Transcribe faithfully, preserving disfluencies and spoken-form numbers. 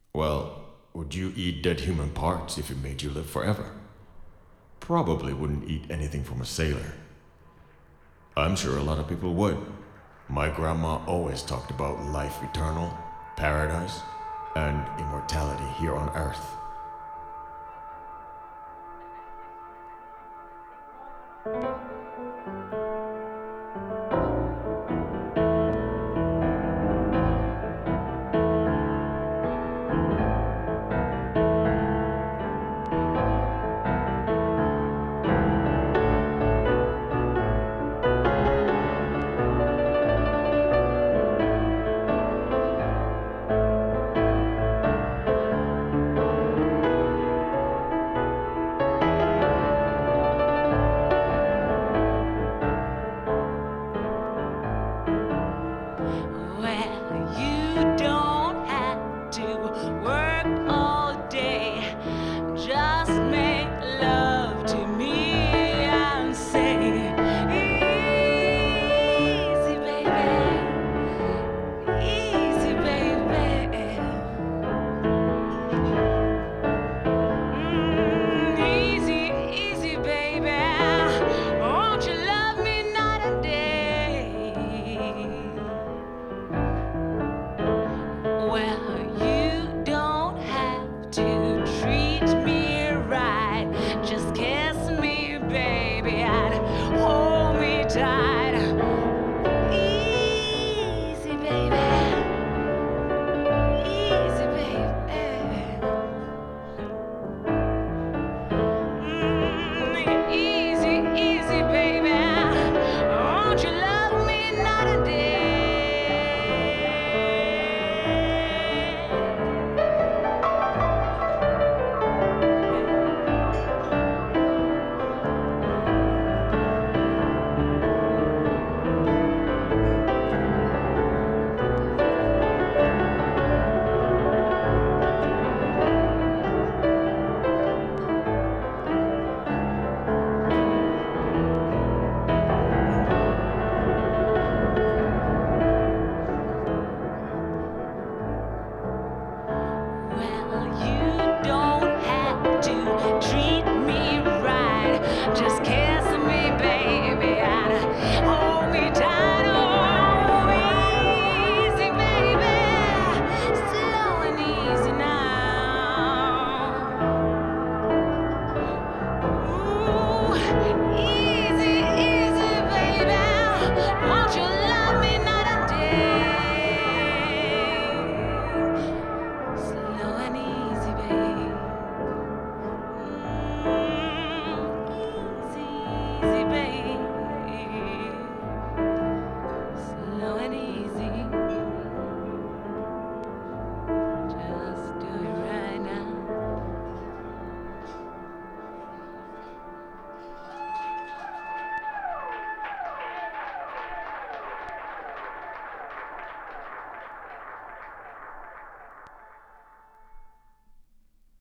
Well, would you eat dead human parts if it made you live forever? Probably wouldn't eat anything from a sailor. I'm sure a lot of people would. My grandma always talked about life eternal, paradise, and immortality here on Earth.